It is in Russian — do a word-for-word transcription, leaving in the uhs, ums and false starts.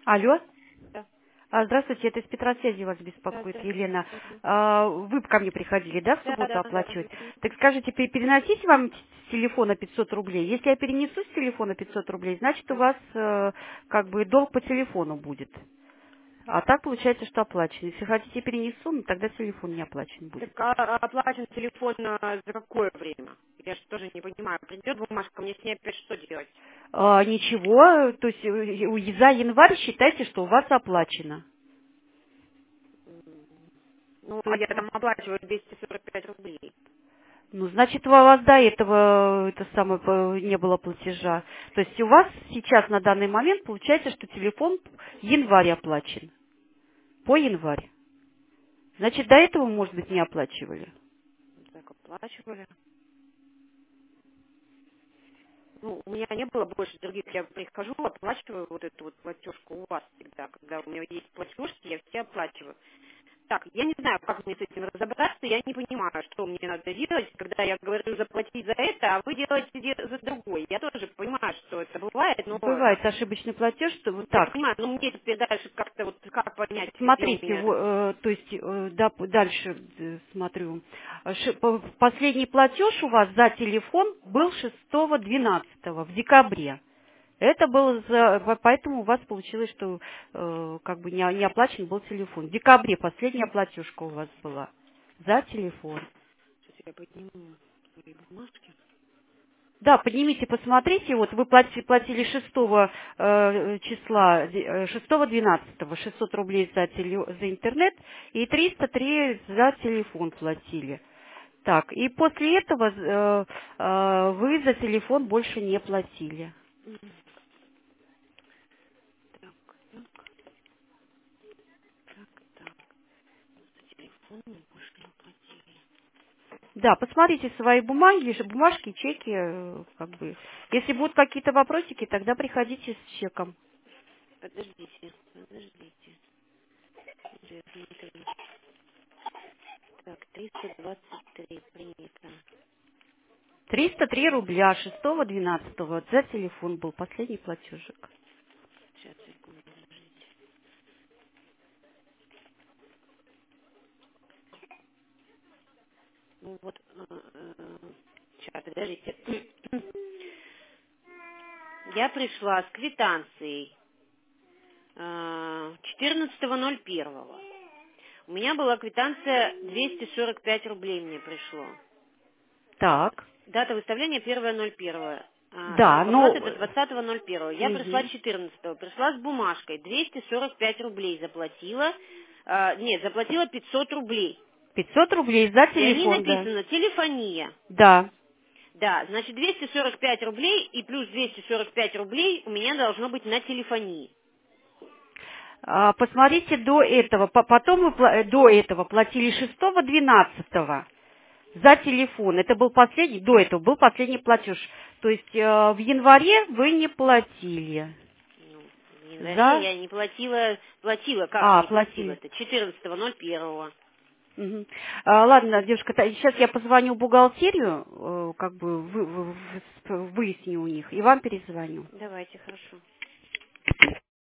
Алло. Да, А, Здравствуйте, это из Петросвязи вас да, беспокоит, здравствуйте. Елена. Мгм. А, Вы ко мне приходили, да, в Да, субботу да, да. оплачивать? Мгм. Так скажите, пе- переносить вам с телефона пятьсот рублей? Если я перенесу с телефона пятьсот рублей, значит у Да. вас э, как бы долг по телефону будет. А так получается, что оплачен. Если хотите перенесу, ну, тогда телефон не оплачен будет. Так а, а оплачен телефон а, за какое время? Я же тоже не понимаю. Придет бумажка, мне с ней опять что делать? А, ничего, то есть э, у- за январь считайте, что у вас оплачено. М. Ну, То а есть я там оплачиваю двести сорок пять рублей. Ну, значит, у вас до этого это самое по- не было платежа. То есть у вас сейчас на данный момент получается, что телефон январь оплачен. По январь. Значит, до этого, может быть, не оплачивали. Так, оплачивали. Ну, у меня не было больше других. Я прихожу, оплачиваю вот эту вот платежку у вас всегда. Когда у меня есть платежки, я все оплачиваю. Так, я не знаю, как мне с этим разобраться, я не понимаю, что мне надо делать, когда я говорю заплатить за это, а вы делаете де- за другой. Я тоже понимаю, что это бывает, но Бывает ошибочный платеж, что вот я так. понимаю, но мне теперь дальше как-то вот как понять, где у Смотрите, меня. во- э, то есть э, да, п- дальше э, смотрю. Э, ши- по- Последний платеж у вас за телефон был шестого двенадцатого в декабре. Это было за, по- поэтому у вас получилось, что э, как бы не, не оплачен был телефон. В декабре последняя платежка у вас была за телефон. Сейчас я подниму свои бумажки. Да, поднимите, посмотрите, вот вы платили, платили шестого э, числа, э, шестого двенадцатого шестьсот рублей за, теле- за интернет и триста три за телефон платили. Так, и после этого э, э, вы за телефон больше не платили. Так, так, так, за телефон мы больше не оплатили. Да, посмотрите свои бумаги, ж- бумажки, чеки, э, как бы. Если будут какие-то вопросики, тогда приходите с чеком. Подождите, подождите. Я смотрю. Так, триста двадцать три принято. триста три рубля шестого двенадцатого за телефон был последний платежек. Сейчас, секунду, подождите. Ну вот, сейчас, подождите. Я пришла с квитанцией э, четырнадцатого ноль первого. У меня была квитанция двести сорок пять рублей мне пришло. Так, Дата выставления первое ноль первое. А, да, срок оплаты но... до двадцатого ноль первого. Я пришла Мгм. четырнадцатого. Пришла с бумажкой. двести сорок пять рублей заплатила. А, нет, заплатила пятьсот рублей. пятьсот рублей за И они телефон, да. написано телефония. Да. Да, значит двести сорок пять рублей и плюс двести сорок пять рублей у меня должно быть на телефонии. А, посмотрите до этого. По- Потом вы пла- э, до этого платили шестого двенадцатого за телефон. Это был последний, до этого был последний платеж. То есть э, в январе вы не платили. Ну, в январе За... я не платила, платила, как же А, не платила платили. это, четырнадцатого ноль первого. Мгм. А, ладно, девушка, та- сейчас я позвоню в бухгалтерию, э, как бы вы- вы- вы- выясню у них, и вам перезвоню. Давайте, хорошо.